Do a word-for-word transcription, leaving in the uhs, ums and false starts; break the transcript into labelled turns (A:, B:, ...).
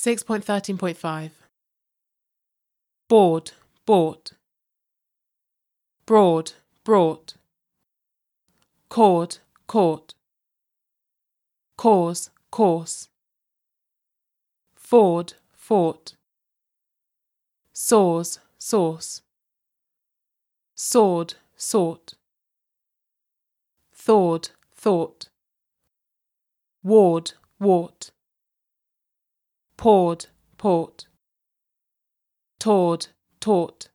A: six point thirteen point five. Board, bought. Broad, brought. Cord, caught. Cause, course. Ford, fought. Source, source. Sword, sought. Thawed, thought. Ward, wart. Poured, port. Tawed, taught.